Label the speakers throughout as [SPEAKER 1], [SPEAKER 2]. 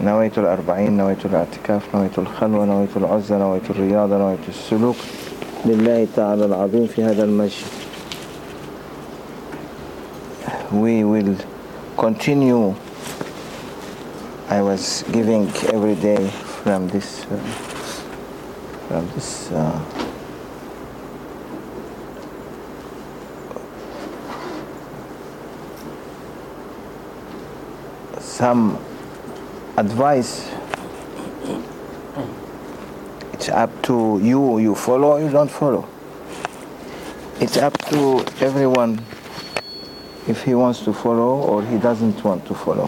[SPEAKER 1] نويت الأربعين، نويت الاعتكاف، نويت الخلوة، نويت العزة، نويت الرياضة، نويت السلوك لله تعالى العظيم في هذا المسجد. We will continue. I was giving every day from this some advice. It's up to you. You follow or you don't follow. It's up to everyone if he wants to follow or he doesn't want to follow.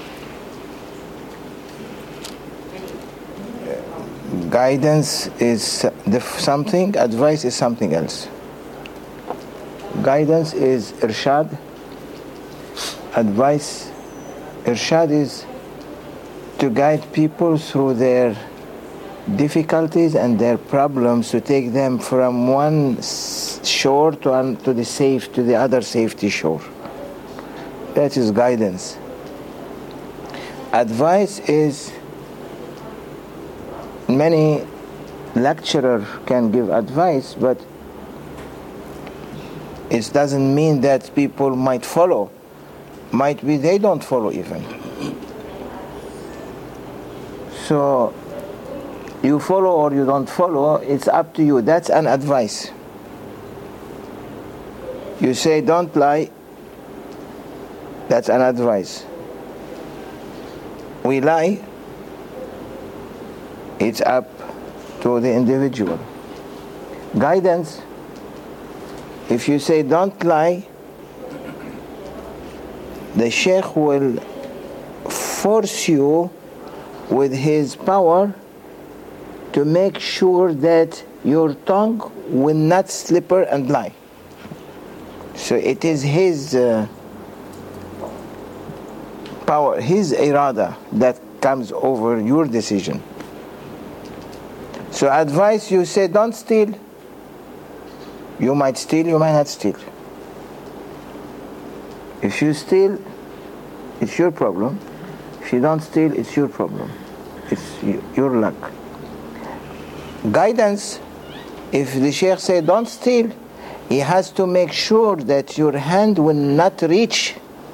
[SPEAKER 1] Guidance is something, advice is something else. Guidance is irshad. Advice, irshad is to guide people through their difficulties and their problems, to take them from one shore to the other safety shore. That is guidance. Advice is, many lecturers can give advice, but it doesn't mean that people might follow. Might be they don't follow even. So you follow or you don't follow, it's up to you. That's an advice. You say don't lie, that's an advice. We lie, it's up to the individual. Guidance, if you say don't lie, the Shaykh will force you with his power to make sure that your tongue will not slipper and lie. So it is his power, his irada that comes over your decision. So advice, you say don't steal. You might steal, you might not steal. If you steal, it's your problem. If you don't steal, it's your problem. It's your luck. Guidance, if the Shaykh say don't steal, he has to make sure that your hand will not reach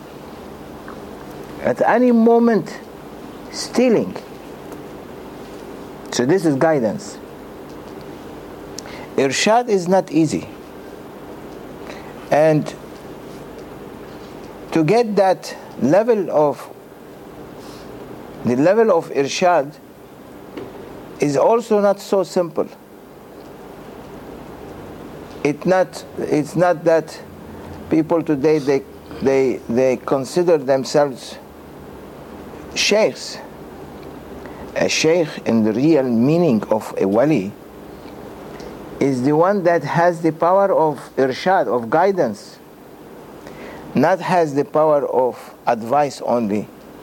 [SPEAKER 1] at any moment stealing. So this is guidance. Irshad is not easy. And to get that level of irshad is also not so simple. It's not that people today they consider themselves sheikhs. A sheikh in the real meaning of a wali is the one that has the power of irshad, of guidance, not has the power of advice only.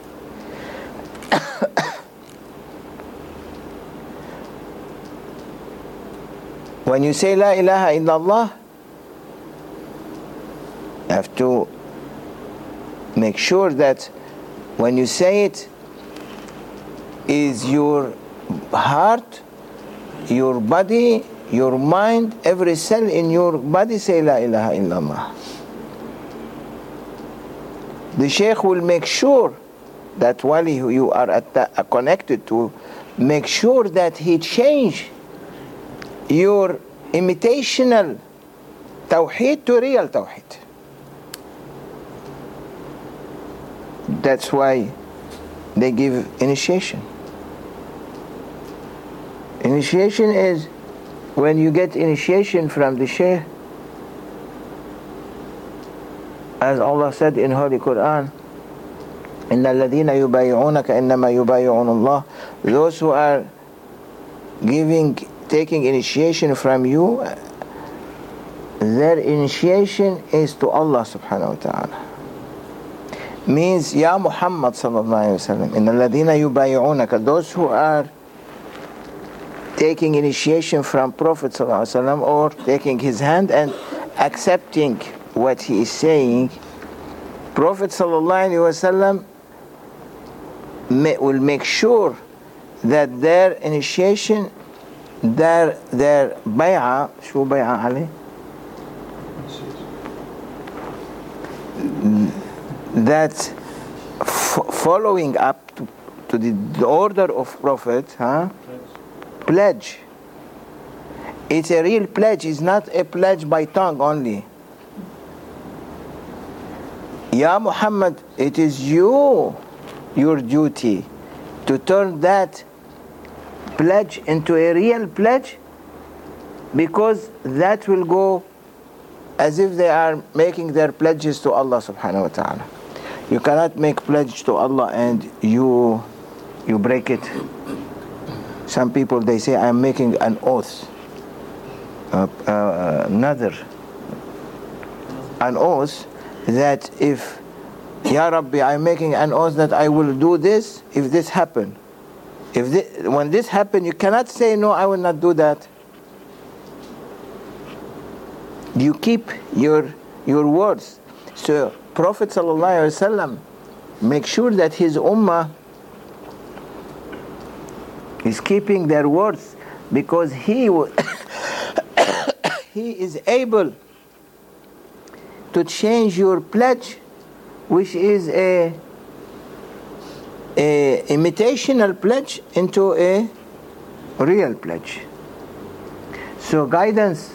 [SPEAKER 1] When you say La ilaha illallah, you have to make sure that when you say it, is your heart, your body, your mind, every cell in your body say La ilaha illallah. The Shaykh will make sure that wali who you are connected to, make sure that he change your imitational tawheed to real tawheed. That's why they give initiation. Initiation is when you get initiation from the Shaykh, as Allah said in Holy Quran, إِنَّ الَّذِينَ يُبَايِعُونَكَ إِنَّمَا يُبَايِعُونَ اللَّهِ. Those who are taking initiation from you, their initiation is to Allah subhanahu wa ta'ala. Means, Ya Muhammad sallallahu alayhi wa sallam, إِنَّ الَّذِينَ يُبَايِعُونَكَ, those who are taking initiation from Prophet sallallahu alayhi wa sallam, or taking his hand and accepting what he is saying, Prophet sallallahu alayhi wa sallam will make sure that their initiation, their bay'ah, شو bay'ah علي? That following up to the order of Prophet, pledge. It's a real pledge. It's not a pledge by tongue only. Ya Muhammad, it is your duty to turn that pledge into a real pledge, because that will go as if they are making their pledges to Allah subhanahu wa ta'ala. You cannot make pledge to Allah and you break it. Some people, they say, I'm making an oath, an oath that if, Ya Rabbi, I'm making an oath that I will do this if this happen. When this happen, you cannot say, no, I will not do that. You keep your words. So Prophet ﷺ make sure that his ummah is keeping their words, because he is able to change your pledge, which is a imitational pledge, into a real pledge. So guidance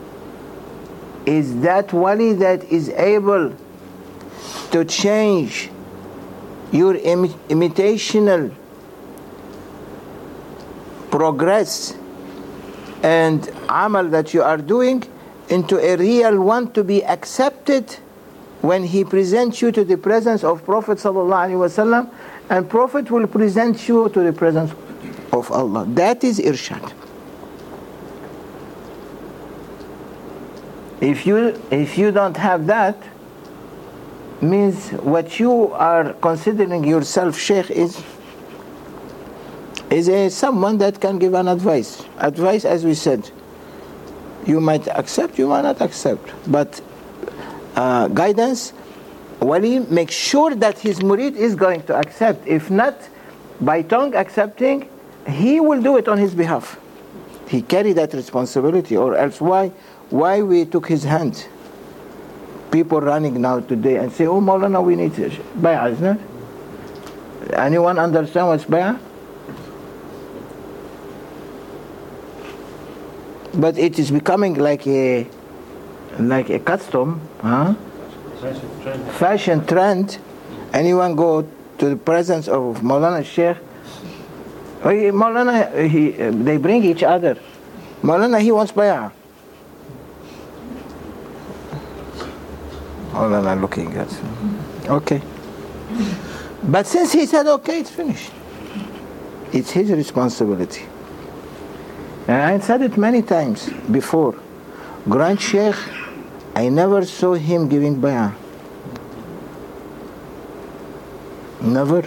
[SPEAKER 1] is that wali that is able to change your imitational progress and amal that you are doing into a real one to be accepted when he presents you to the presence of Prophet ﷺ, and Prophet will present you to the presence of Allah. That is irshad. If you don't have that, means what you are considering yourself sheikh is someone that can give an advice. Advice, as we said, you might accept, you might not accept. But guidance, wali makes sure that his murid is going to accept. If not, by tongue accepting, he will do it on his behalf. He carry that responsibility, or else why we took his hand? People running now today and say, oh Maulana, we need bay'ah, isn't it? Anyone understand what's bay'ah? But it is becoming like a custom, fashion trend. Anyone go to the presence of Maulana Sheikh, Maulana, they bring each other. Maulana, he wants bay'ah. Maulana looking at him. Okay. But since he said okay, it's finished. It's his responsibility. And I said it many times before. Grand Sheikh, I never saw him giving bay'ah. Never.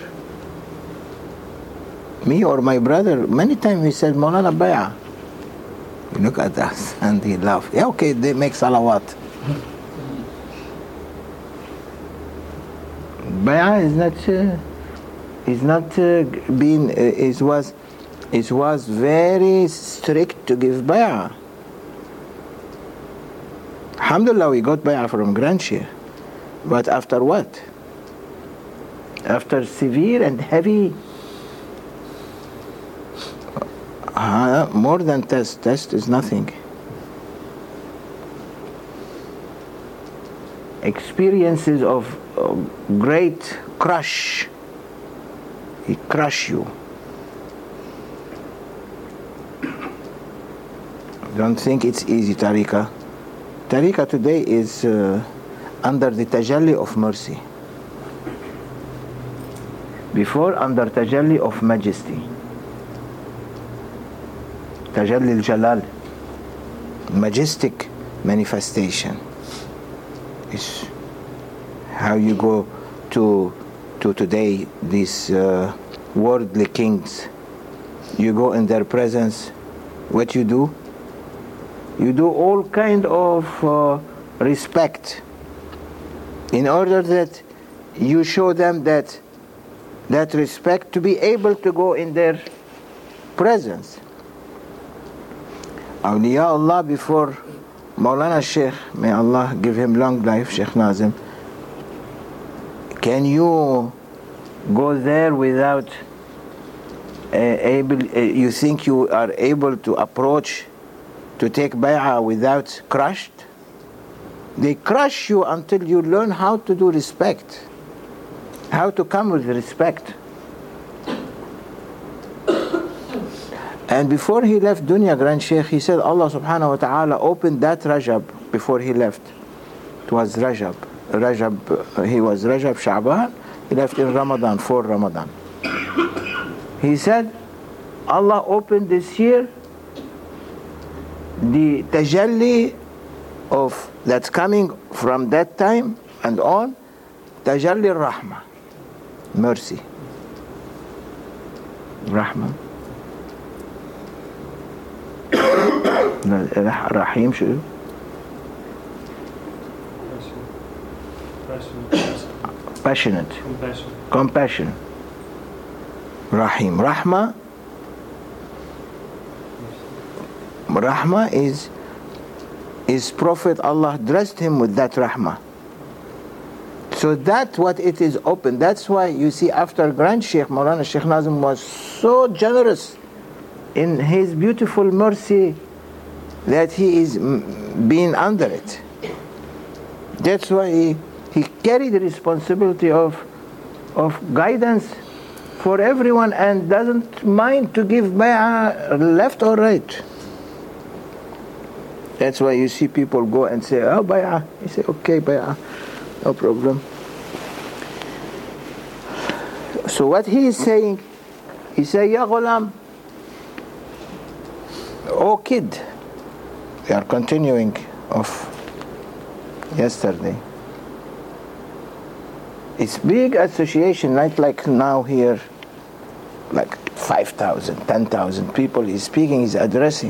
[SPEAKER 1] Me or my brother, many times we said, Maulana bay'ah. You look at us and he laugh. Yeah, okay, they make salawat. Bay'ah it was very strict to give bay'ah. Alhamdulillah, we got bay'ah from Grand Sheikh. But after what? After severe and heavy, more than test. Test is nothing. Experiences of great crush. He crush you. Don't think it's easy, tariqah. Tariqah today is under the tajalli of mercy. Before, under tajalli of majesty. Tajalli al-jalal. Majestic manifestation. Is how you go to today, these worldly kings. You go in their presence. What you do? You do all kind of respect, in order that you show them that that respect to be able to go in their presence. Awliyaullah before Maulana Sheikh, may Allah give him long life, Sheikh Nazim, can you go there without you think you are able to approach to take bay'ah without crushed? They crush you until you learn how to do respect, how to come with respect. And before he left dunya, Grand Sheikh, he said Allah subhanahu wa ta'ala opened that Rajab before he left. It was Rajab. He was Rajab Sha'ban. He left in Ramadan, for Ramadan. He said Allah opened this year the tajalli of that's coming from that time and on, tajalli rahmah, mercy, rahmah. Rahim شو؟ Passionate. Compassion. Rahim. Rahma is Prophet, Allah dressed him with that rahmah. So that's what it is open. That's why you see after Grand Sheikh, Maulana Sheikh Nazim was so generous in his beautiful mercy that he is being under it. That's why he carried the responsibility of guidance for everyone and doesn't mind to give bay'ah left or right. That's why you see people go and say, oh, bay'ah. You say, okay, bay'ah, no problem. So what he is saying, he say, Ya ghulam, oh kid. We are continuing of yesterday. It's big association, not like now here, like 5,000, 10,000 people he's speaking, he's addressing.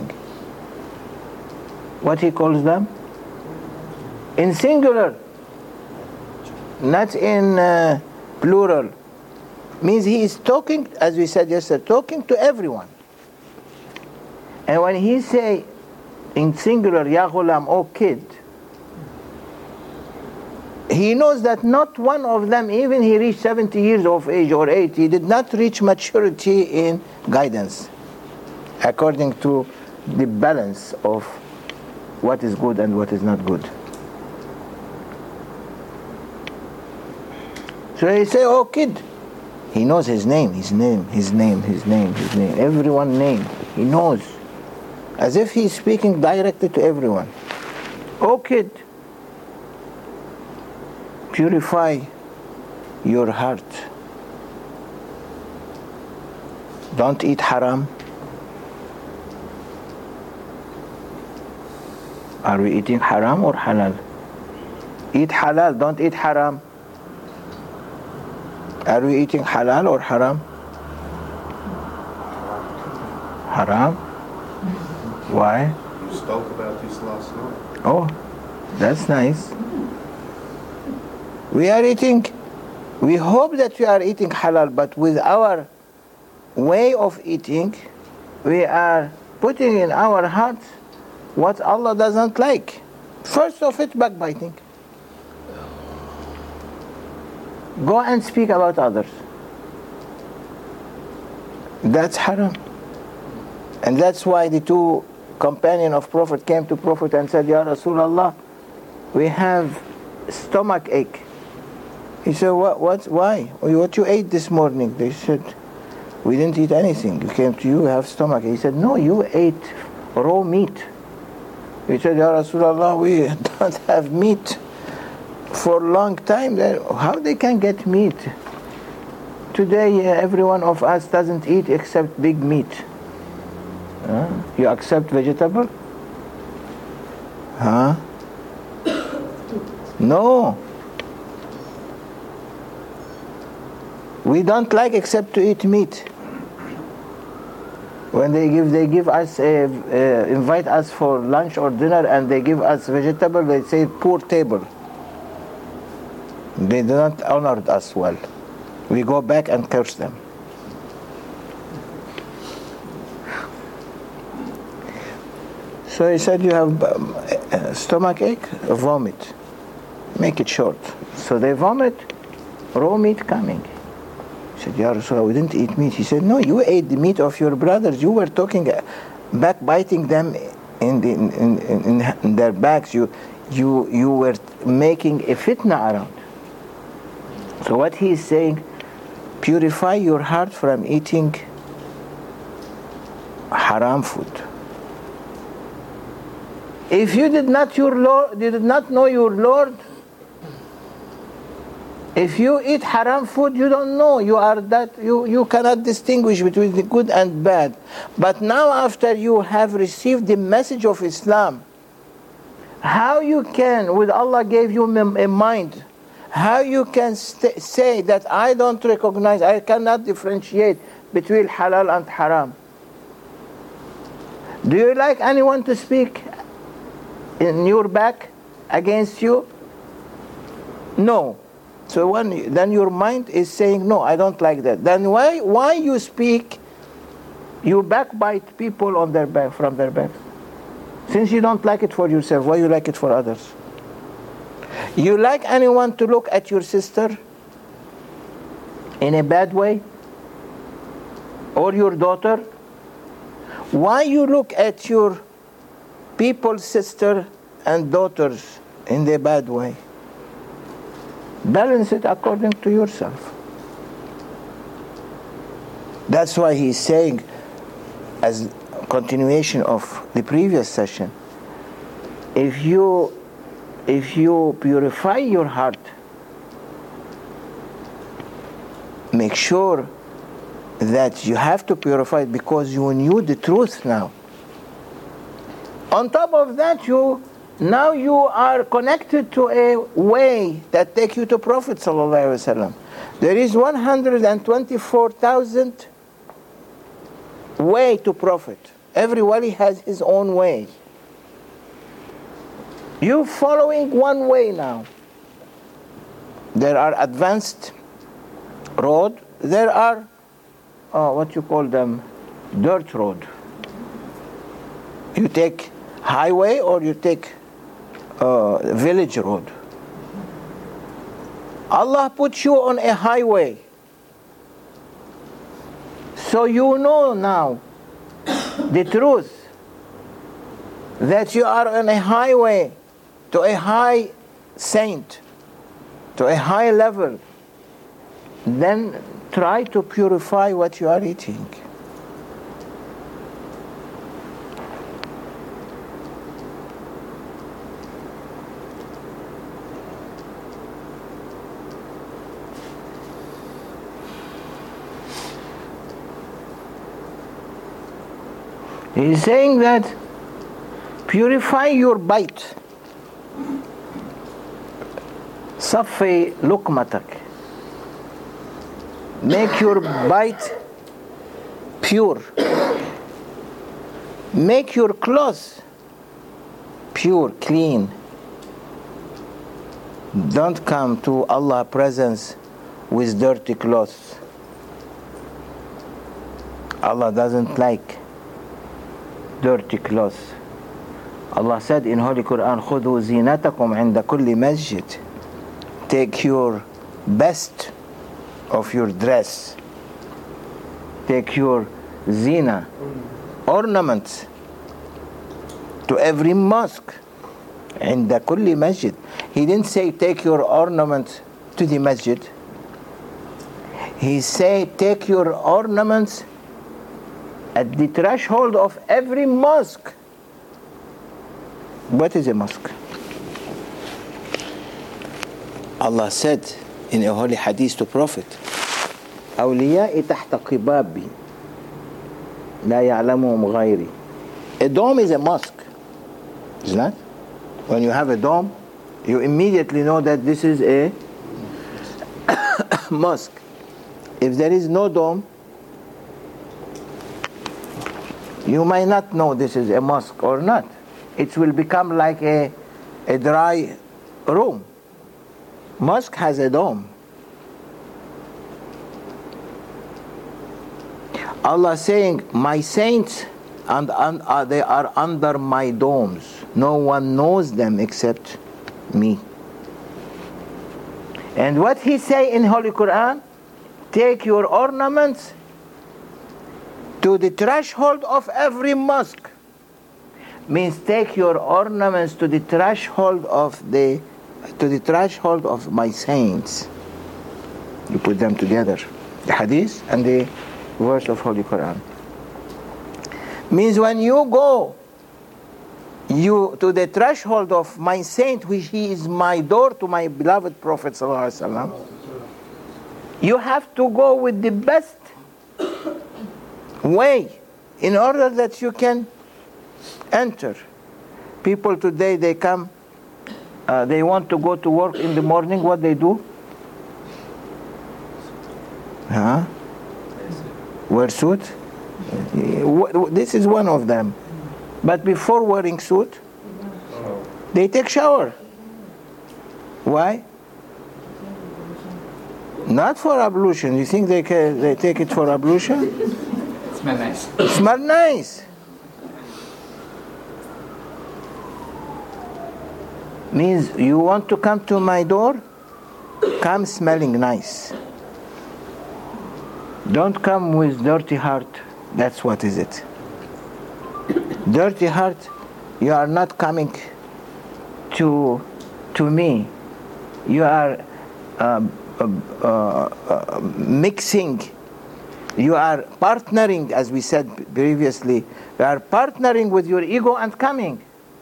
[SPEAKER 1] What he calls them? In singular, not in plural. Means he is talking, as we said yesterday, talking to everyone. And when he say in singular, Ya ghulam, oh kid, he knows that not one of them, even he reached 70 years of age or 80, he did not reach maturity in guidance, according to the balance of what is good and what is not good. So he say, oh kid, he knows his name, everyone's name, he knows. As if he's speaking directly to everyone. Oh kid, purify your heart. Don't eat haram. Are we eating haram or halal? Eat halal, don't eat haram. Are we eating halal or haram? Haram? Why?
[SPEAKER 2] You spoke about this last night.
[SPEAKER 1] Oh, that's nice. We are eating, we hope that we are eating halal, but with our way of eating, we are putting in our hearts what Allah doesn't like. First of it, backbiting. Go and speak about others. That's haram. And that's why the two companions of Prophet came to Prophet and said, Ya Rasulullah, we have stomach ache. He said, what, why? What you ate this morning? They said, we didn't eat anything. We came to you, we have stomach. He said, no, you ate raw meat. He said, Ya Rasulullah, we don't have meat for a long time. How they can get meat? Today, every one of us doesn't eat except big meat. You accept vegetable? Huh? No. We don't like except to eat meat. When they give us invite us for lunch or dinner and they give us vegetable, they say poor table. They do not honor us well. We go back and curse them. So he said, you have stomach ache, vomit. Make it short. So they vomit, raw meat coming. He said, Ya Rasulullah, we didn't eat meat. He said, no, you ate the meat of your brothers. You were talking, backbiting them in their backs. You were making a fitna around. So what he is saying, purify your heart from eating haram food. If you did not know your Lord, if you eat haram food, you don't know. You cannot distinguish between the good and bad. But now after you have received the message of Islam, how you can, with Allah gave you a mind, how you can say that I don't recognize, I cannot differentiate between halal and haram? Do you like anyone to speak in your back against you? No. So then your mind is saying, no, I don't like that. Then why you speak, you backbite people on their back, from their back? Since you don't like it for yourself, why you like it for others? You like anyone to look at your sister in a bad way? Or your daughter? Why you look at your people's sister and daughters in a bad way? Balance it according to yourself. That's why he's saying, as continuation of the previous session, if you purify your heart, make sure that you have to purify it because you knew the truth now. On top of that, now you are connected to a way that takes you to Prophet ﷺ. There is 124,000 way to Prophet. Every wali has his own way. You following one way now. There are advanced road. There are what you call them, dirt road. You take highway or you take village road. Allah puts you on a highway. So you know now the truth that you are on a highway to a high saint, to a high level. Then try to purify what you are eating. He's saying that purify your bite. صفي لقمتك. Make your bite pure. Make your clothes pure, clean. Don't come to Allah's presence with dirty clothes. Allah doesn't like dirty clothes. Allah said in Holy Quran, خُذُوا زِينَتَكُمْ عِنْدَ كُلِّ مَسْجِدٍ. Take your best of your dress. Take your zina, ornaments, to every mosque. عِنْدَ كُلِّ masjid. He didn't say take your ornaments to the masjid. He said take your ornaments at the threshold of every mosque. What is a mosque? Allah said in a holy hadith to Prophet, أوليائي تحت قبابي لا يعلمهم غيري. A dome is a mosque, isn't it? When you have a dome, you immediately know that this is a mosque. If there is no dome, you might not know this is a mosque or not. It will become like a dry room. Mosque has a dome. Allah saying, my saints, and they are under my domes. No one knows them except me. And what he say in Holy Quran? Take your ornaments to the threshold of every mosque. Means take your ornaments to the threshold of my saints. You put them together, the hadith and the verse of Holy Quran. Means when you go to the threshold of my saint, which he is my door to my beloved Prophet ﷺ, you have to go with the best way in order that you can enter. People today, they come, they want to go to work in the morning. What they do? Wear suit? This is one of them. But before wearing suit, they take shower. Why? Not for ablution. You think they take it for ablution?
[SPEAKER 3] Smell nice.
[SPEAKER 1] Smell nice. Means you want to come to my door? Come smelling nice. Don't come with dirty heart. That's what is it. Dirty heart, you are not coming to me. You are mixing. You are partnering, as we said previously. You are partnering with your ego and coming.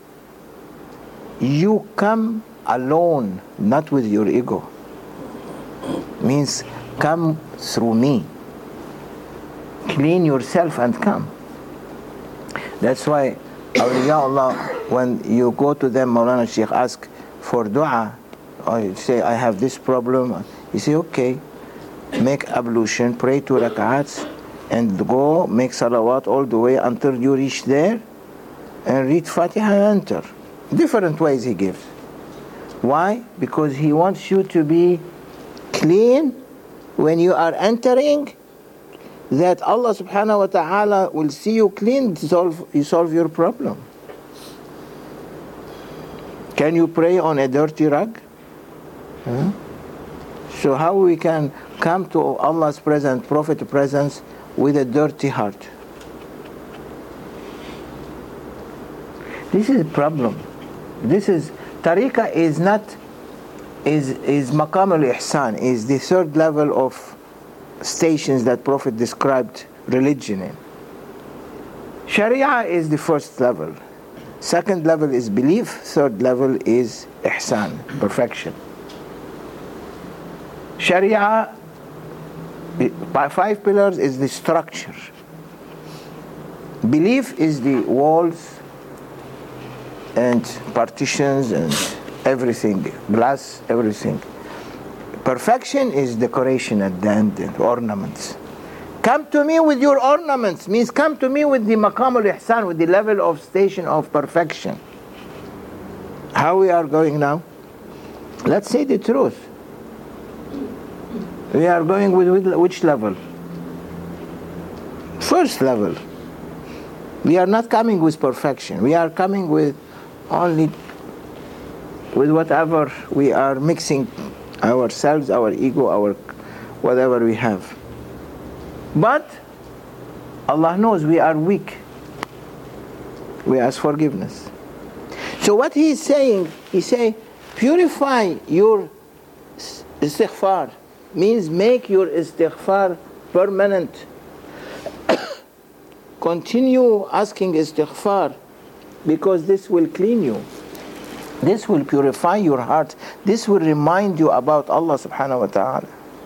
[SPEAKER 1] You come alone, not with your ego. Means come through me. Clean yourself and come. That's why awliyaullah, when you go to them, Maulana Sheikh ask for dua, or you say, I have this problem. You say, okay, make ablution, pray 2 rak'ats, and go make salawat all the way until you reach there, and read Fatiha and enter. Different ways he gives. Why? Because he wants you to be clean when you are entering, that Allah subhanahu wa ta'ala will see you clean, you solve your problem. Can you pray on a dirty rug? So how we can come to Allah's presence, Prophet's presence, with a dirty heart? This is a problem. This is, tariqah is maqam al-ihsan, is the third level of stations that Prophet described religion in. Sharia is the first level. Second level is belief. Third level is ihsan, perfection. Sharia, 5 pillars is the structure. Belief is the walls and partitions and everything, glass, everything. Perfection is decoration at the end and ornaments. Come to me with your ornaments, means come to me with the maqam al-ihsan, with the level of station of perfection. How we are going now? Let's say the truth. We are going with which level? First level. We are not coming with perfection. We are coming with only with whatever we are mixing, ourselves, our ego, our whatever we have. But Allah knows we are weak. We ask forgiveness. So what he is saying, he say, purify your istighfar, means make your istighfar permanent. Continue asking istighfar, because this will clean you. This will purify your heart. This will remind you about Allah subhanahu wa ta'ala.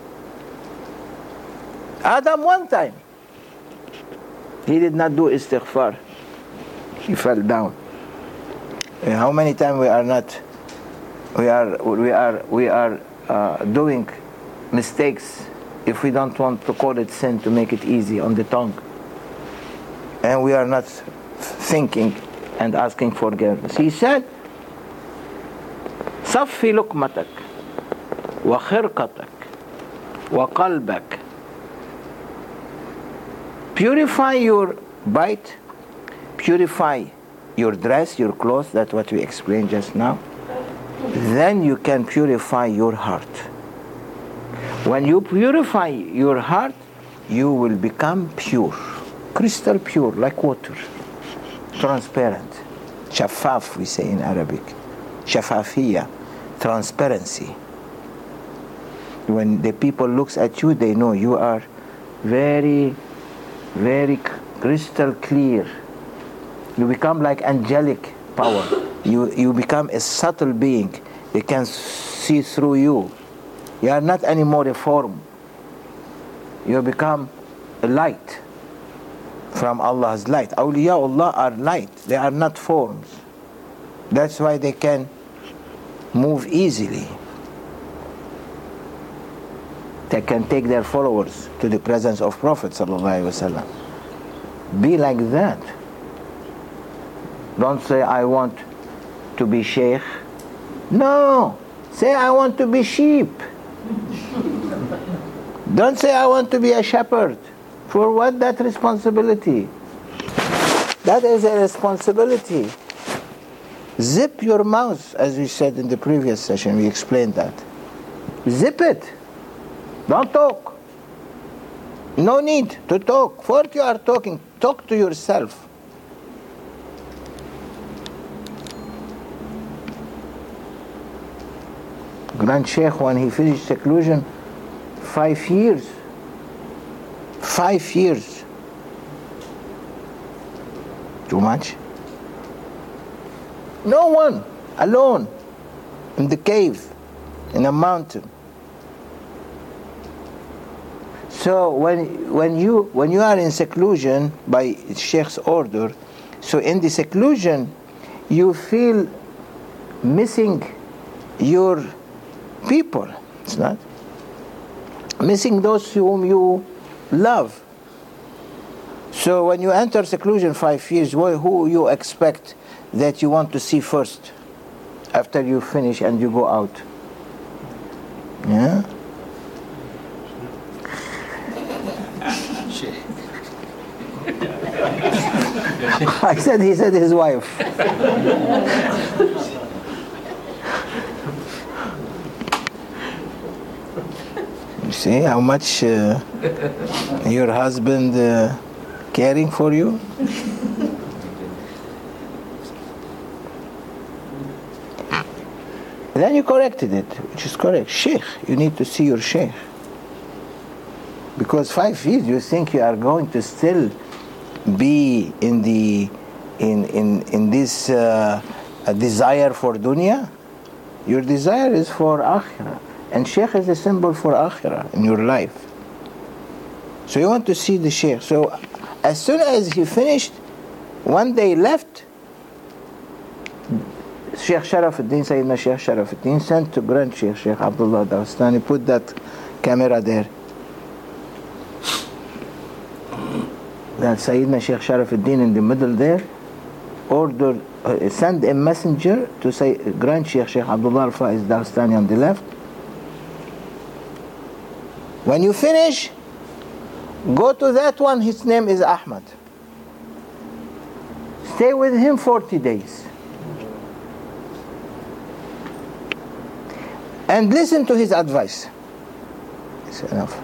[SPEAKER 1] Adam, one time, he did not do istighfar. He fell down. How many times we are doing mistakes if we don't want to call it sin, to make it easy on the tongue, and we are not thinking and asking forgiveness. He said, صفي لقمتك وخرقتك وقلبك Purify your bite, purify your dress, your clothes, that's what we explained just now. Then you can purify your heart. When you purify your heart, you will become pure, crystal pure, like water, transparent. Shaffaf, we say in Arabic. Shaffafiyya, transparency. When the people looks at you, they know you are very, very crystal clear. You become like angelic power. You become a subtle being. They can see through you. You are not anymore a form. You become a light from Allah's light. Awliyaullah are light. They are not forms. That's why they can move easily. They can take their followers to the presence of Prophet ﷺ. Be like that. Don't say, I want to be sheikh. No. Say, I want to be sheep. Don't say, I want to be a shepherd. For what that responsibility? That is a responsibility. Zip your mouth, as we said in the previous session, we explained that. Zip it. Don't talk. No need to talk. What you are talking, talk to yourself. Grand Sheikh, when he finished seclusion, 5 years. 5 years. Too much? No one, alone, in the cave, in a mountain. So when you are in seclusion by Sheikh's order, so in the seclusion you feel missing your people. It's not missing those whom you love. So when you enter seclusion 5 years, who you expect that you want to see first after you finish and you go out? Yeah. I said, he said his wife. You see how much your husband caring for you? Then you corrected it, which is correct. Sheikh, you need to see your sheikh. Because 5 years you think you are going to still be in this desire for dunya. Your desire is for akhirah, and sheikh is a symbol for akhirah in your life. So you want to see the sheikh. So as soon as he finished, one day left, Sheikh Sharafuddin, Sayyidina Sheikh Sharafuddin sent to Grand Sheikh, Sheikh Abdullah Dawstani, put that camera there. That Sayyidina Sheikh Sharafuddin in the middle there, ordered, send a messenger to say Grand Sheikh, Sheikh Abdullah Al-Faiz Dawstani on the left. When you finish, go to that one, his name is Ahmad. Stay with him 40 days. And listen to his advice. It's enough.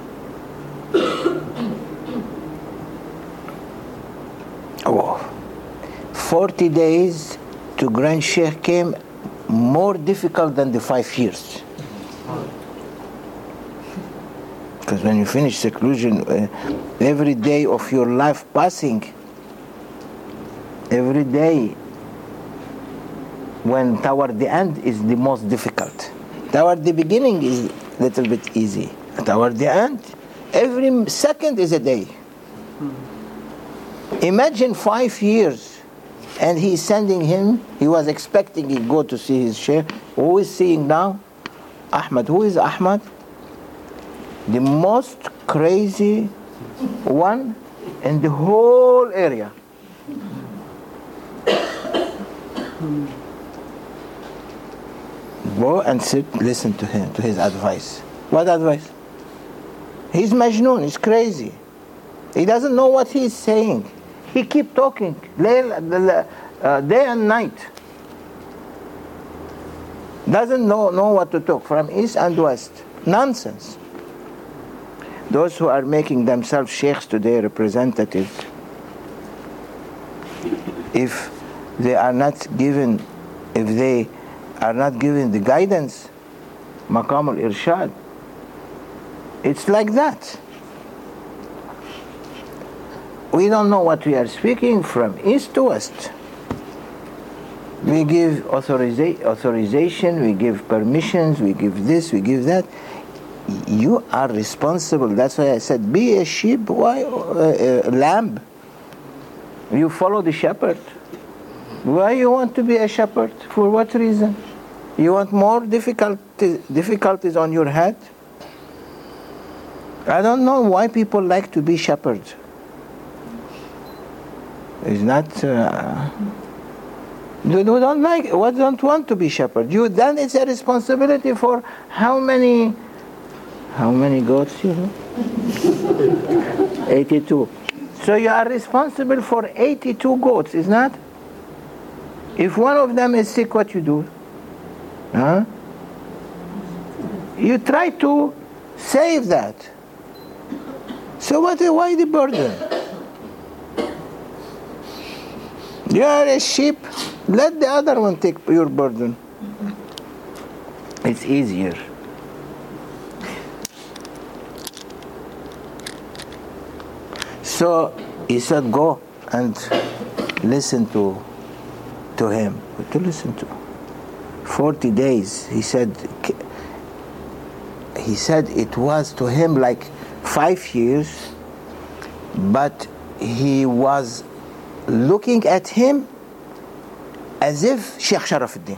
[SPEAKER 1] Oh, 40 days to Grand Sheikh came more difficult than the 5 years. Because when you finish seclusion, every day of your life passing, every day when toward the end is the most difficult. Toward the beginning is a little bit easy. Toward the end, every second is a day. Imagine 5 years, and he's sending him. He was expecting he go to see his sheikh. Who is seeing now? Ahmad. Who is Ahmad? The most crazy one in the whole area. Go and sit, listen to him, to his advice. What advice? He's Majnoon, he's crazy. He doesn't know what he's saying. He keep talking day and night. Doesn't know what to talk from east and west. Nonsense. Those who are making themselves sheikhs today, representatives, if they are not given the guidance, maqam al-irshad, it's like that. We don't know what we are speaking from east to west. We give authorization, we give permissions, we give this, we give that. You are responsible. That's why I said, be a sheep, why a lamb? You follow the shepherd. Why you want to be a shepherd? For what reason? You want more difficulties on your head? I don't know why people like to be shepherds. It's not. You don't want to be shepherd. Then it's a responsibility for how many goats you have? 82. So you are responsible for 82 goats, is not? If one of them is sick, what you do? Huh? You try to save that. So why the burden? You are a sheep, let the other one take your burden. It's easier. So he said, go and listen to him. To listen to 40 days. He said it was to him like 5 years, but he was looking at him as if Sheikh Sharafuddin.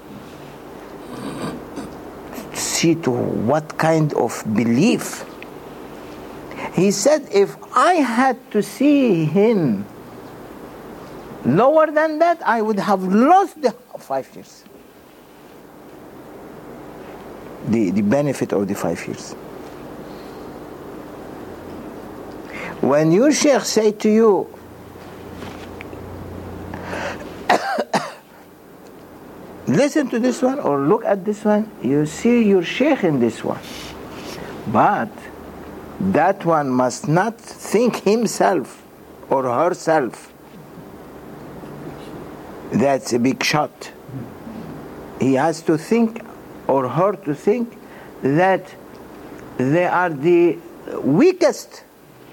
[SPEAKER 1] See to what kind of belief. He said, if I had to see him lower than that, I would have lost the 5 years. The benefit of the 5 years. When your sheikh say to you, listen to this one or look at this one, you see your sheikh in this one. But that one must not think himself or herself that's a big shot. He has to think, or her to think, that they are the weakest,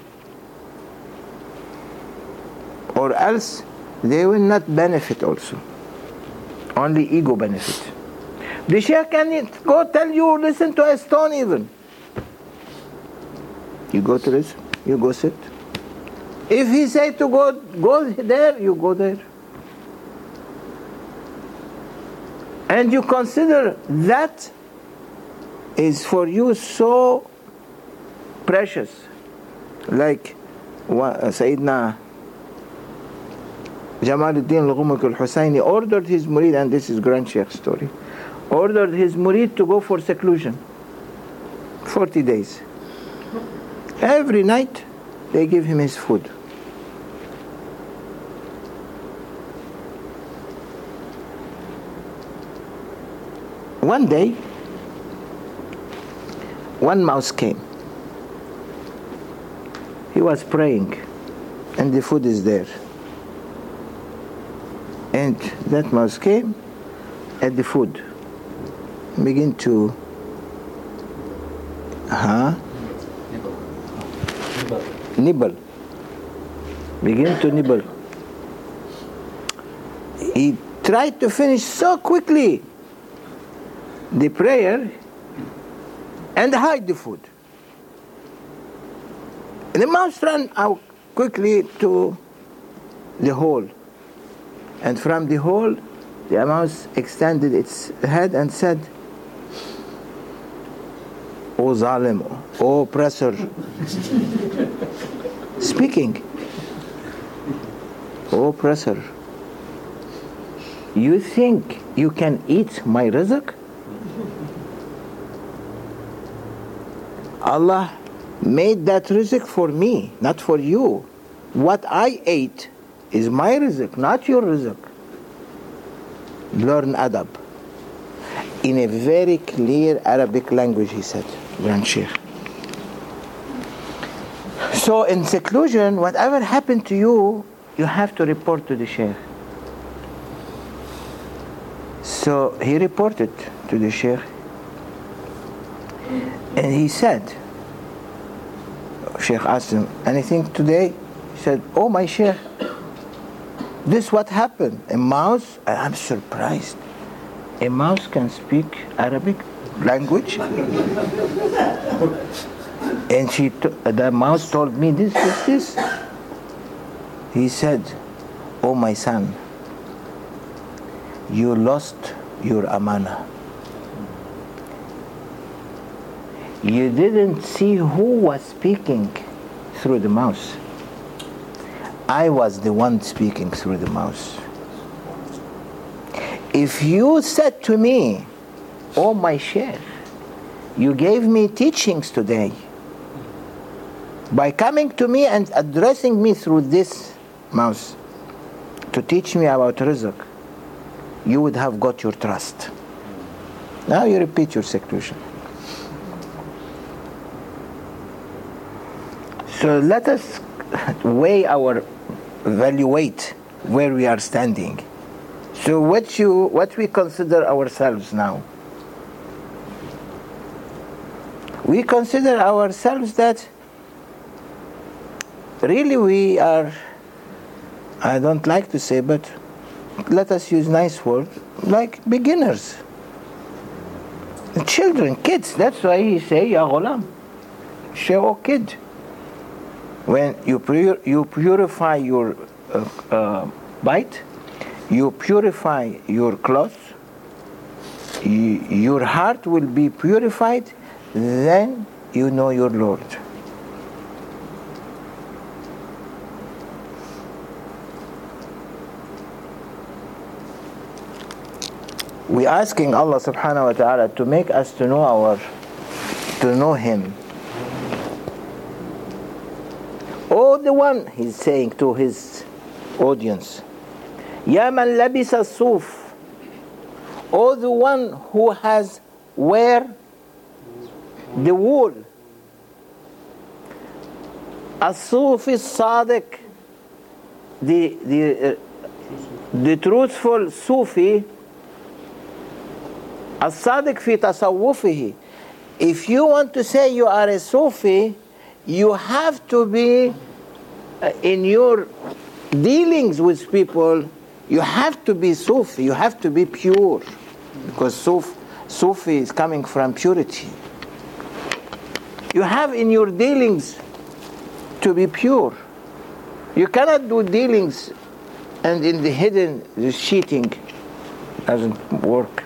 [SPEAKER 1] or else they will not benefit also. Only ego benefit. The sheikh can go tell you, listen to a stone even. You go to this, you go sit. If he say to go there, you go there. And you consider that is for you so precious. Like Sayyidina Jamaluddin al-Ghumuk al-Husayni ordered his murid, and this is Grand Sheikh's story, ordered his murid to go for seclusion 40 days. Every night they give him his food. One day, one mouse came. He was praying, and the food is there. And that mouse came at the food, begin to nibble. Begin to nibble. He tried to finish so quickly the prayer and hide the food. And the mouse ran out quickly to the hole. And from the hole, the mouse extended its head and said, "O Zalim, O oppressor," speaking, "O oppressor, you think you can eat my rizq? Allah made that rizq for me, not for you. What I ate is my rizq, not your rizq. Learn adab. In a very clear Arabic language, he said, Grand Sheikh. So in seclusion, whatever happened to you, you have to report to the Sheikh. So he reported to the Sheikh, and he said, Sheikh asked him, anything today? He said, oh my Sheikh, this what happened. A mouse, I'm surprised. A mouse can speak Arabic language? And the mouse told me this. He said, oh my son, you lost your amana. You didn't see who was speaking through the mouse. I was the one speaking through the mouse. If you said to me, oh my Sheikh, you gave me teachings today, by coming to me and addressing me through this mouse to teach me about rizq, you would have got your trust. Now you repeat your seclusion. So let us evaluate where we are standing. So what we consider ourselves now? We consider ourselves that really we are, I don't like to say, but let us use nice words, like beginners. Children, kids, that's why he say, Ya ghulam, show kid. When you purify your bite, you purify your clothes, your heart will be purified, then you know your Lord. We're asking Allah subhanahu wa ta'ala to make us to know Him. Oh, the one, he's saying to his audience, Ya man labisa suf, oh, the one who has wear the wool. As-suf is sadiq, the truthful Sufi. As-sadiq fi tasawwufihi. If you want to say you are a Sufi, you have to be in your dealings with people, you have to be Sufi, you have to be pure, because Sufi is coming from purity. You have in your dealings to be pure. You cannot do dealings and in the hidden, the cheating doesn't work.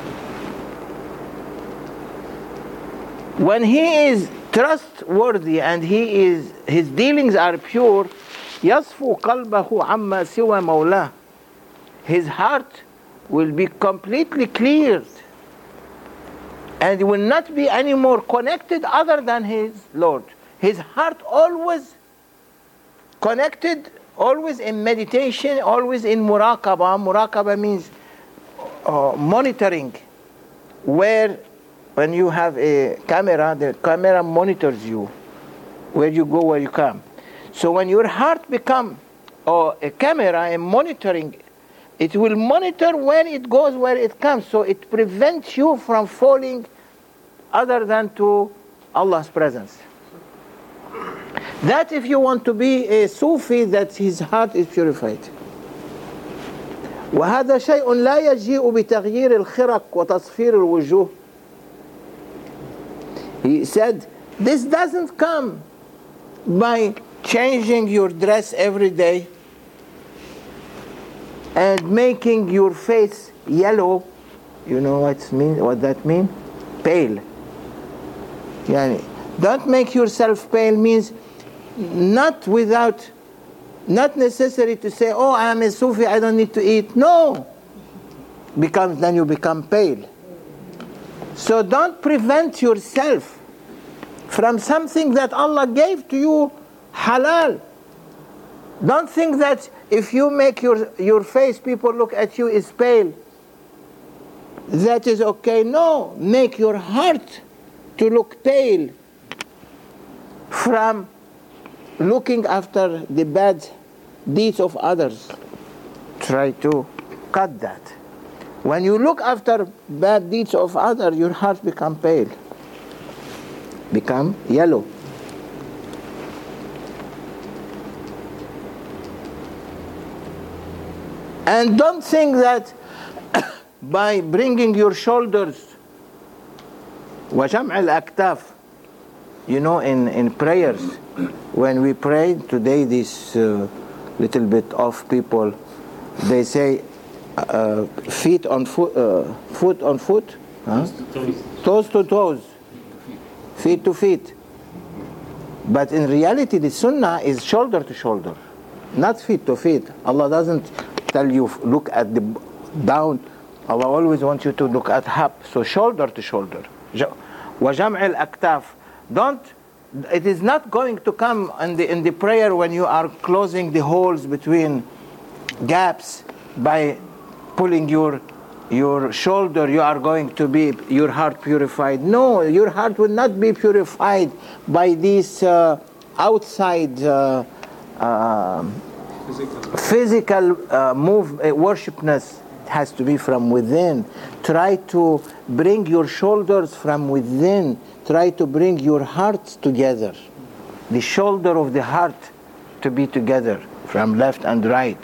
[SPEAKER 1] When he is trustworthy and his dealings are pure, يصفو قلبه عما سوى مولاه. His heart will be completely cleared and will not be any more connected other than his Lord. His heart always connected, always in meditation, always in muraqabah. Muraqabah means monitoring, where when you have a camera, the camera monitors you, where you go, where you come. So when your heart becomes a camera and monitoring, it will monitor when it goes, where it comes. So it prevents you from falling other than to Allah's presence. That if you want to be a Sufi, that his heart is purified. وهذا شيء لا يجيء بتغيير الخرق وتصفير الوجوه. He said, this doesn't come by changing your dress every day and making your face yellow. You know what that means? Pale. Yani, don't make yourself pale means not necessary to say, oh, I am a Sufi, I don't need to eat. No. Then you become pale. So don't prevent yourself from something that Allah gave to you halal. Don't think that if you make your face, people look at you is pale, that is okay. No, make your heart to look pale from looking after the bad deeds of others. Try to cut that. When you look after bad deeds of others, your heart become pale, become yellow. And don't think that by bringing your shoulders, وَجَمْعِ الْأَكْتَافِ, you know, in prayers, when we pray today, this little bit of people, they say feet on foot, foot on foot, huh? Toes to toes, feet to feet. But in reality, the sunnah is shoulder to shoulder, not feet to feet. Allah doesn't tell you look at the down. Allah always wants you to look at up, so shoulder to shoulder. وَجَمْعِ الْأَكْتَافِ. Don't. It is not going to come in the prayer when you are closing the holes between gaps by pulling your shoulder. You are going to be your heart purified. No, your heart will not be purified by these outside physical worshipness. It has to be from within. Try to bring your shoulders from within. Try to bring your hearts together. The shoulder of the heart to be together from left and right.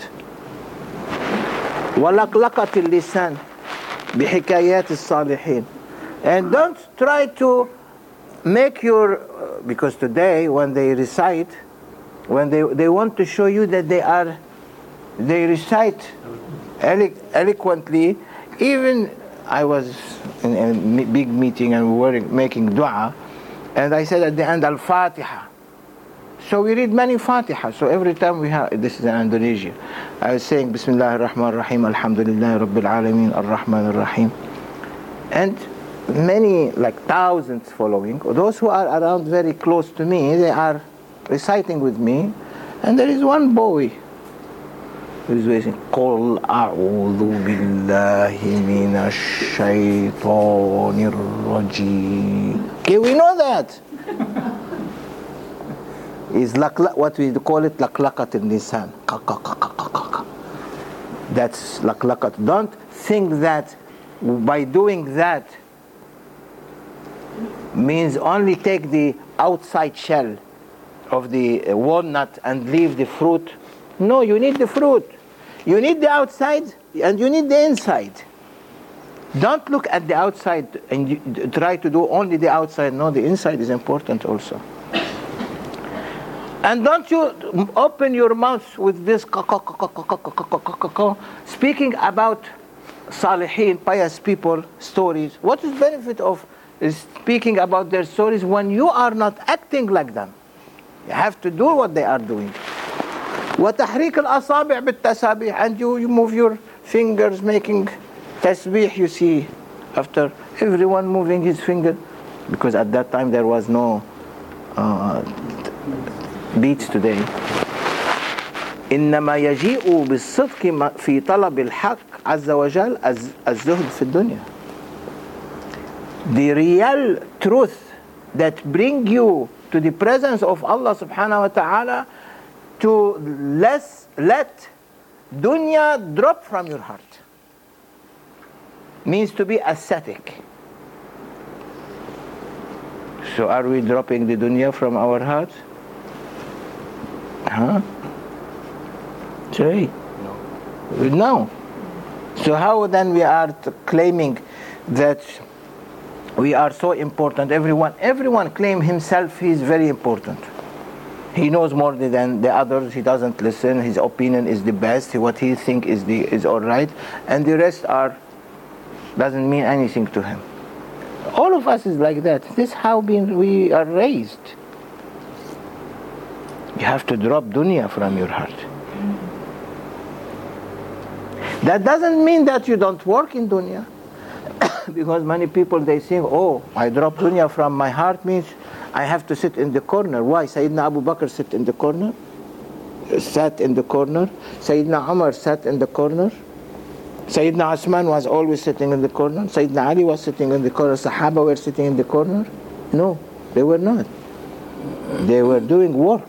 [SPEAKER 1] وَلَقْلَقَةِ اللِّسَانِ بِحِكَايَاتِ الصَّالِحِينَ. And don't try to make your, because today when they recite, when they want to show you that they recite eloquently. Even I was in a big meeting and we were making dua, and I said at the end Al-Fatiha. So we read many Fatiha. So every time we have, this is in Indonesia, I was saying Bismillah ar-Rahman ar-Rahim, Alhamdulillah Rabbil Alameen, Ar-Rahman ar-Rahim. And many, like thousands following, those who are around very close to me, they are reciting with me. And there is one boy who is waiting, قُلْ أَعُوذُ بِاللَّهِ مِنَ الشَّيْطَانِ الرَّجِيمِ. Okay, we know that. Is what we call it laqlaqat al-lisan. That's laqlaqat. Don't think that by doing that means only take the outside shell of the walnut and leave the fruit. No, you need the fruit. You need the outside and you need the inside. Don't look at the outside and you try to do only the outside. No, the inside is important also. And don't you open your mouth with this speaking about salihin, pious people, stories. What is the benefit of speaking about their stories when you are not acting like them? You have to do what they are doing. وَتَحْرِيكَ الْأَصَابِعِ بِالتَّسَابِيحِ. And you move your fingers making tasbih, you see, after everyone moving his finger. Because at that time there was no beats today. إنما يجيء بالصدق في طلب الحق عز وجل الزهد في الدنيا. The real truth that bring you to the presence of Allah subhanahu wa ta'ala, to let dunya drop from your heart, means to be ascetic. So are we dropping the dunya from our heart? Huh? Say no. So how then we are claiming that we are so important? Everyone claim himself he is very important. He knows more than the others. He doesn't listen. His opinion is the best. What he think is all right, and the rest doesn't mean anything to him. All of us is like that. This is how we are raised. You have to drop dunya from your heart. That doesn't mean that you don't work in dunya. Because many people, they think, oh, I drop dunya from my heart means I have to sit in the corner. Why? Sayyidina Abu Bakr sat in the corner. Sayyidina Umar sat in the corner. Sayyidina Osman was always sitting in the corner. Sayyidina Ali was sitting in the corner. Sahaba were sitting in the corner. No, they were not. They were doing work.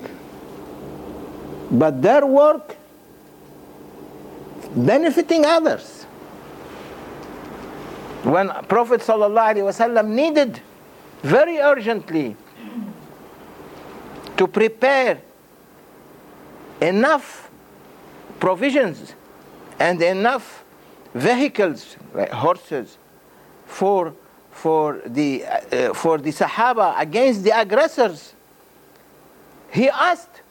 [SPEAKER 1] But their work benefiting others. When Prophet ﷺ needed very urgently to prepare enough provisions and enough vehicles, like horses, for the Sahaba against the aggressors, he asked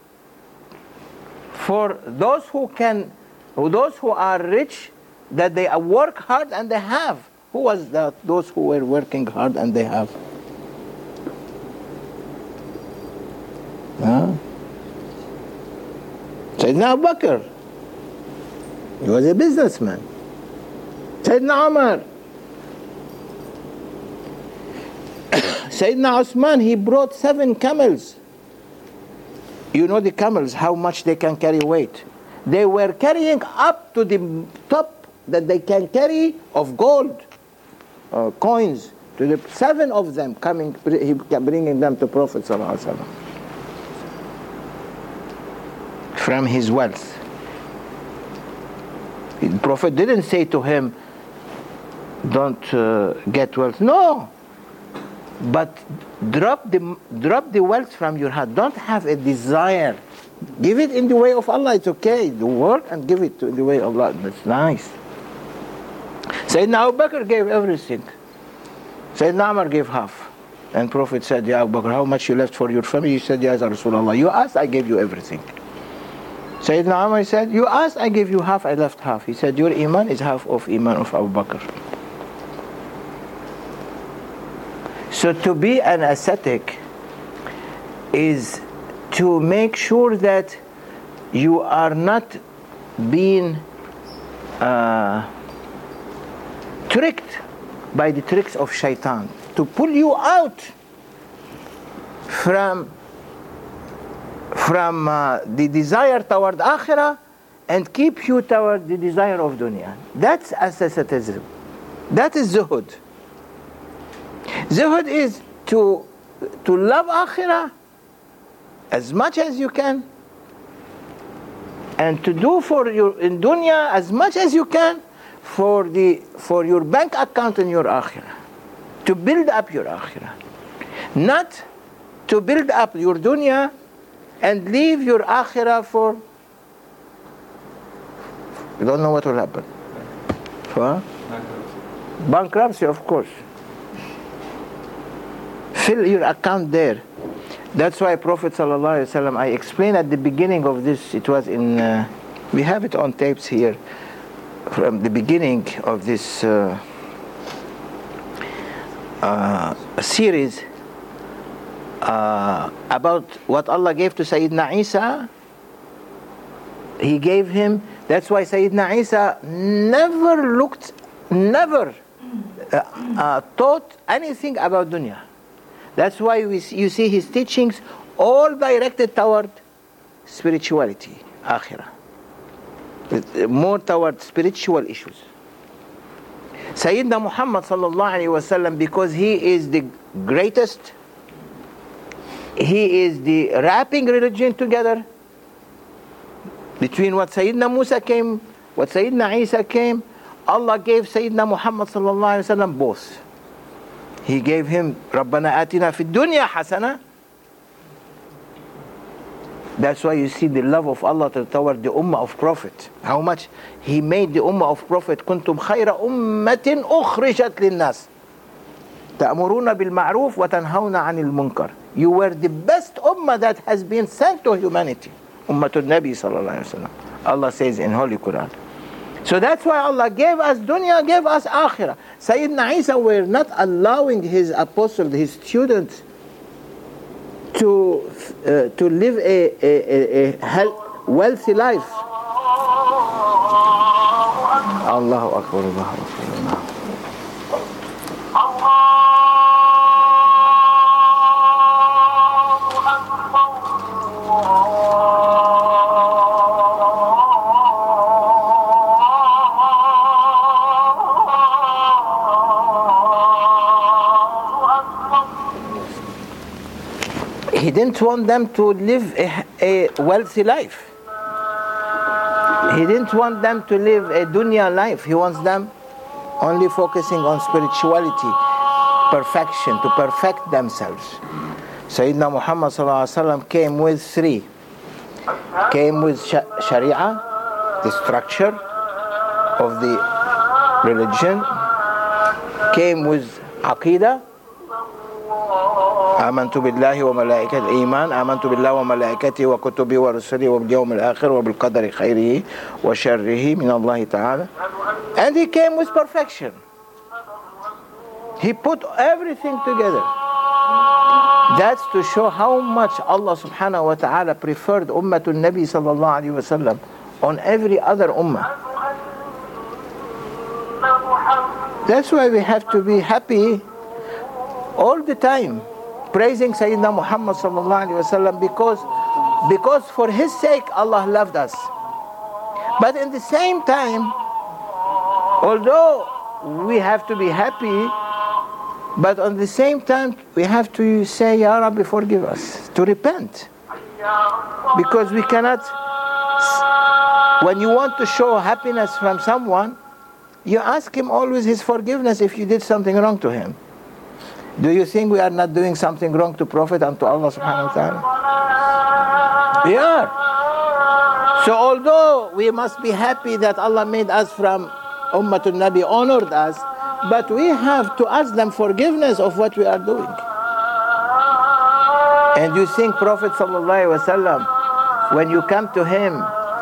[SPEAKER 1] for those who are rich, that they work hard and they have. Who was that? Those who were working hard and they have. Sayyidina Abu Bakr, he was a businessman. Sayyidina Umar, Sayyidina Osman, he brought 7 camels. You know the camels, how much they can carry weight. They were carrying up to the top that they can carry of gold coins, to the 7 of them coming, bringing them to Prophet ﷺ from his wealth. The Prophet didn't say to him, don't get wealth. No, but drop the wealth from your heart. Don't have a desire. Give it in the way of Allah. It's okay. Do work and give it in the way of Allah. That's nice. Sayyidina Abu Bakr gave everything. Sayyidina Umar gave half. And Prophet said, Ya Abu Bakr, how much you left for your family? He said, Ya Rasulullah, you asked, I gave you everything. Sayyidina Umar said, you asked, I gave you half, I left half. He said, your iman is half of iman of Abu Bakr. So to be an ascetic is to make sure that you are not being tricked by the tricks of shaitan, to pull you out from the desire toward akhirah and keep you toward the desire of dunya. That's asceticism. That is zuhud. Zuhud is to love akhirah as much as you can, and to do for your in dunya as much as you can for your bank account in your akhirah, to build up your akhirah, not to build up your dunya and leave your akhirah for you don't know what will happen. For bankruptcy, of course. Fill your account there. That's why Prophet ﷺ, I explained at the beginning of this, it was in, we have it on tapes here, from the beginning of this series about what Allah gave to Sayyidina Isa. He gave him, that's why Sayyidina Isa never taught anything about dunya. That's why you see his teachings all directed toward spirituality, akhirah, more toward spiritual issues. Sayyidina Muhammad sallallahu alaihi wasallam, because he is the greatest, he is the wrapping religion together between what Sayyidina Musa came, what Sayyidina Isa came. Allah gave Sayyidina Muhammad sallallahu alaihi wasallam both. He gave him Rabbana atina fid dunya hasana. That's why you see the love of Allah toward the ummah of Prophet. How much He made the ummah of Prophet. Kuntum khayra ummatin ukhrijat linnas ta'muruna bil ma'ruf wa tanhawna 'anil munkar. You were the best ummah that has been sent to humanity. Ummatul Nabi sallallahu alaihi wasallam. Allah says in Holy Quran. So that's why Allah gave us dunya, gave us akhirah. Sayyidina Isa were not allowing his apostles, his students, to live a wealthy life. Allahu Akbar, Allahu Akbar. He didn't want them to live a wealthy life. He didn't want them to live a dunya life. He wants them only focusing on spirituality, perfection, to perfect themselves. Sayyidina Muhammad sallallahu alaihi wasallam came with three. Came with Sharia, the structure of the religion. Came with Aqidah. آمنت بالله وملائكته إيمان آمنت بالله وملائكته وكتبه ورسله وباليوم الآخر وبالقدر خيره وشره من الله تعالى. And he came with perfection. He put everything together. That's to show how much Allah subhanahu wa ta'ala preferred Ummatul Nabi sallallahu alayhi wa sallam on every other ummah. That's why we have to be happy all the time, praising Sayyidina Muhammad sallallahu alayhi wa sallam, because for his sake Allah loved us. But in the same time, although we have to be happy, but on the same time we have to say, Ya Rabbi, forgive us, to repent. Because we cannot, when you want to show happiness from someone, you ask him always his forgiveness if you did something wrong to him. Do you think we are not doing something wrong to Prophet and to Allah subhanahu wa ta'ala? We are. So although we must be happy that Allah made us from Ummatul Nabi, honored us, but we have to ask them forgiveness of what we are doing. And you think Prophet sallallahu alaihi wasallam, when you come to him,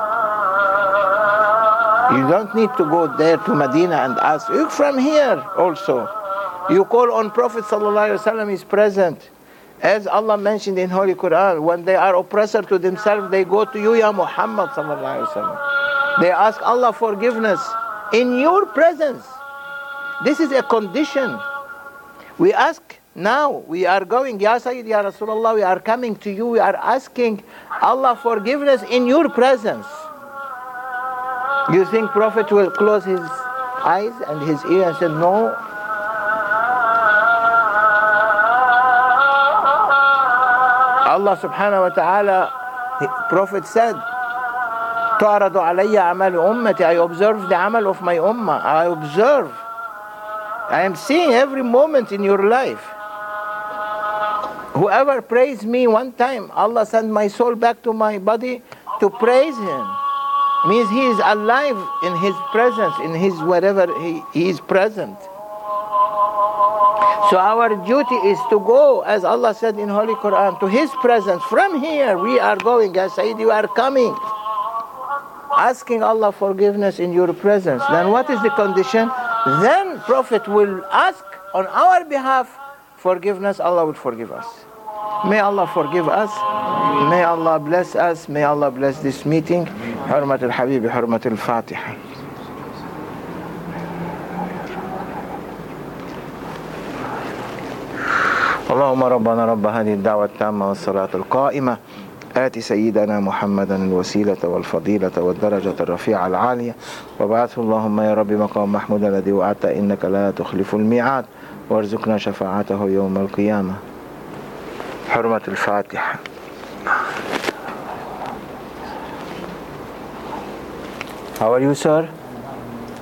[SPEAKER 1] you don't need to go there to Medina and ask. You from here also. You call on Prophet sallallahu alaihi wasallam, is present. As Allah mentioned in Holy Quran, when they are oppressor to themselves, they go to you, Ya Muhammad sallallahu alaihi wasallam. They ask Allah forgiveness in your presence. This is a condition. We ask now, we are going, Ya Sayyid, Ya Rasulullah, we are coming to you, we are asking Allah forgiveness in your presence. You think Prophet will close his eyes and his ears and say, no? Allah subhanahu wa ta'ala, Prophet said, تعرض علي عمل أمتي. I observe the amal of my ummah. I observe. I am seeing every moment in your life. Whoever praised me one time, Allah sent my soul back to my body to praise him. Means he is alive in his presence, in his wherever he is present. So our duty is to go, as Allah said in Holy Quran, to his presence. From here we are going, Ya Sayyid, you are coming. Asking Allah forgiveness in your presence. Then what is the condition? Then Prophet will ask on our behalf forgiveness, Allah will forgive us. May Allah forgive us. May Allah bless us. May Allah bless this meeting. Hurmat al-Habib, Hurmat al-Fatiha. اللهم ربنا رب هذه الدعوة التامة والصلاة القائمة آت سيدنا محمدا الوسيلة والفضيلة والدرجة الرفيعة العالية وابعثه اللهم يا رب مقام محمود الذي وعدت إنك لا تخلف الميعاد وارزقنا شفاعته يوم القيامة. حرمة الفاتحة. How are you, sir?